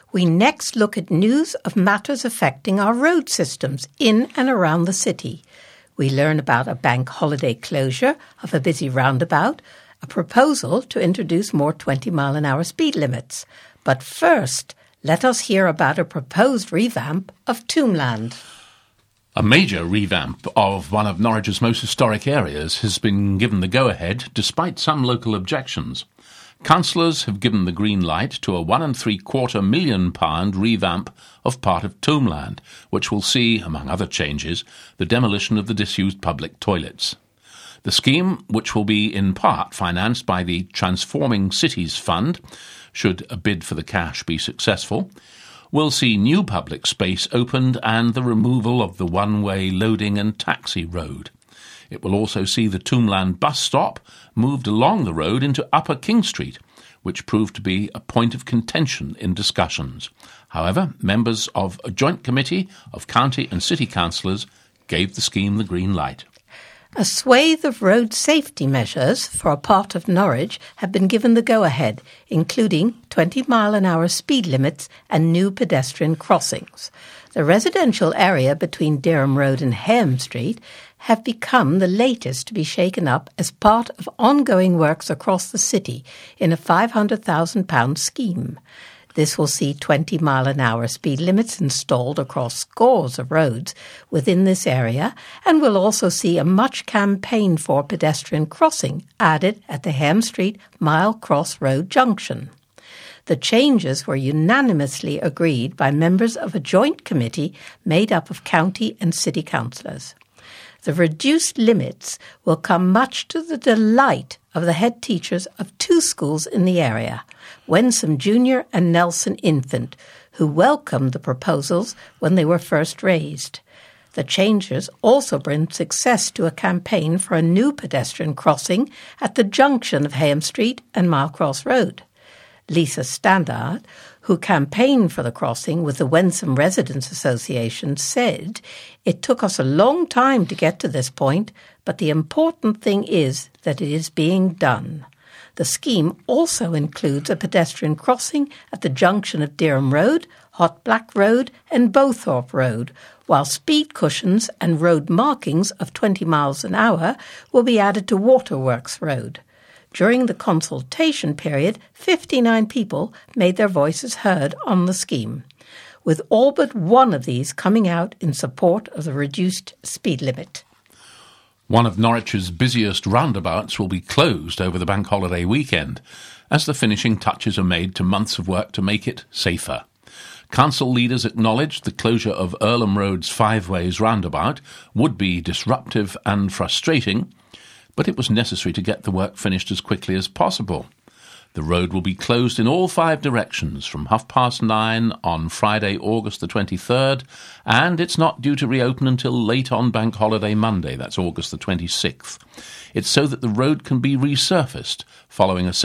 we next look at news of matters affecting our road systems in and around the city. We learn about a bank holiday closure of a busy roundabout, a proposal to introduce more 20-mile-an-hour speed limits. But first, let us hear about a proposed revamp of Tombland. A major revamp of one of Norwich's most historic areas has been given the go-ahead despite some local objections. Councillors have given the green light to a £1.75 million revamp of part of Tombland, which will see, among other changes, the demolition of the disused public toilets. The scheme, which will be in part financed by the Transforming Cities Fund, should a bid for the cash be successful, will see new public space opened and the removal of the one-way loading and taxi road. It will also see the Tombland bus stop moved along the road into Upper King Street, which proved to be a point of contention in discussions. However, members of a joint committee of county and city councillors gave the scheme the green light. A swathe of road safety measures for a part of Norwich have been given the go-ahead, including 20-mile-an-hour speed limits and new pedestrian crossings. The residential area between Dereham Road and Ham Street have become the latest to be shaken up as part of ongoing works across the city in a £500,000 scheme. This will see 20-mile-an-hour speed limits installed across scores of roads within this area and will also see a much campaigned for pedestrian crossing added at the Ham Street Mile Cross Road junction. The changes were unanimously agreed by members of a joint committee made up of county and city councillors. The reduced limits will come much to the delight of the head teachers of two schools in the area, Wensum Junior and Nelson Infant, who welcomed the proposals when they were first raised. The changes also bring success to a campaign for a new pedestrian crossing at the junction of Ham Street and Mile Cross Road. Lisa Standard, who campaigned for the crossing with the Wensum Residents Association, said, "It took us a long time to get to this point, but the important thing is that it is being done." The scheme also includes a pedestrian crossing at the junction of Dereham Road, Hot Black Road and Bowthorpe Road, while speed cushions and road markings of 20 miles an hour will be added to Waterworks Road. During the consultation period, 59 people made their voices heard on the scheme, with all but one of these coming out in support of the reduced speed limit. One of Norwich's busiest roundabouts will be closed over the bank holiday weekend, as the finishing touches are made to months of work to make it safer. Council leaders acknowledged the closure of Earlham Road's Five-Ways roundabout would be disruptive and frustrating, but it was necessary to get the work finished as quickly as possible. The road will be closed in all 5 directions from 9:30 on Friday, August the 23rd, and it's not due to reopen until late on Bank Holiday Monday, that's August the 26th. It's so that the road can be resurfaced following a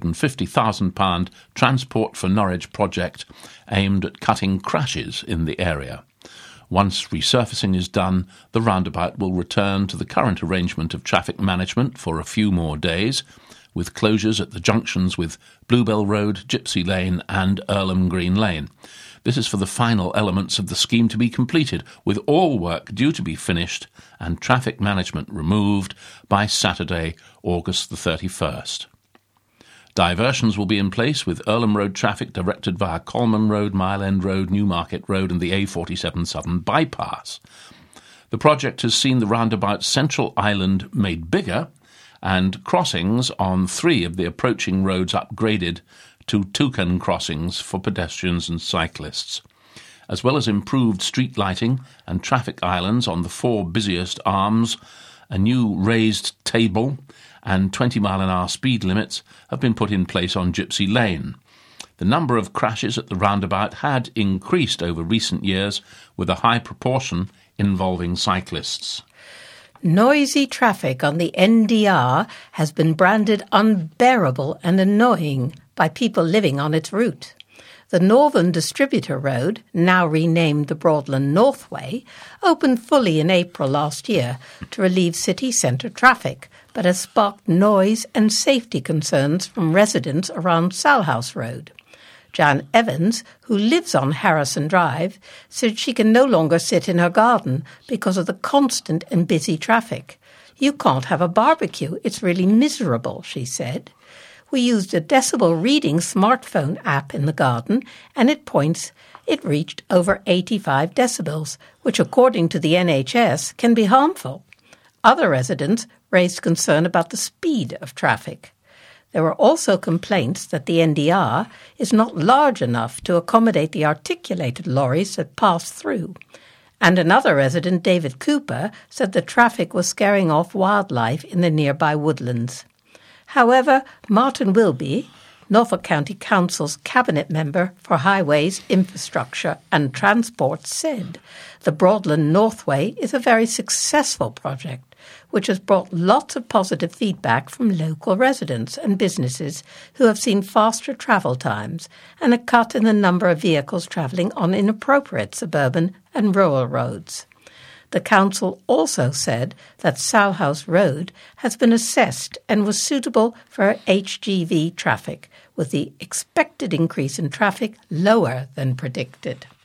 £750,000 Transport for Norwich project aimed at cutting crashes in the area. Once resurfacing is done, the roundabout will return to the current arrangement of traffic management for a few more days, with closures at the junctions with Bluebell Road, Gypsy Lane and Earlham Green Lane. This is for the final elements of the scheme to be completed, with all work due to be finished and traffic management removed by Saturday, August the 31st. Diversions will be in place with Earlham Road traffic directed via Colman Road, Mile End Road, Newmarket Road and the A47 Southern Bypass. The project has seen the roundabout's central island made bigger and crossings on 3 of the approaching roads upgraded to toucan crossings for pedestrians and cyclists, as well as improved street lighting and traffic islands on the 4 busiest arms. A new raised table and 20-mile-an-hour speed limits have been put in place on Gypsy Lane. The number of crashes at the roundabout had increased over recent years, with a high proportion involving cyclists. Noisy traffic on the NDR has been branded unbearable and annoying by people living on its route. The Northern Distributor Road, now renamed the Broadland Northway, opened fully in April last year to relieve city centre traffic, but has sparked noise and safety concerns from residents around Salhouse Road. Jan Evans, who lives on Harrison Drive, said she can no longer sit in her garden because of the constant and busy traffic. "You can't have a barbecue. It's really miserable," she said. "We used a decibel reading smartphone app in the garden, and it reached over 85 decibels, which according to the NHS can be harmful." Other residents raised concern about the speed of traffic. There were also complaints that the NDR is not large enough to accommodate the articulated lorries that pass through. And another resident, David Cooper, said the traffic was scaring off wildlife in the nearby woodlands. However, Martin Wilby, Norfolk County Council's cabinet member for Highways, Infrastructure and Transport, said the Broadland Northway is a very successful project, which has brought lots of positive feedback from local residents and businesses who have seen faster travel times and a cut in the number of vehicles travelling on inappropriate suburban and rural roads. The council also said that Sowhouse Road has been assessed and was suitable for HGV traffic, with the expected increase in traffic lower than predicted.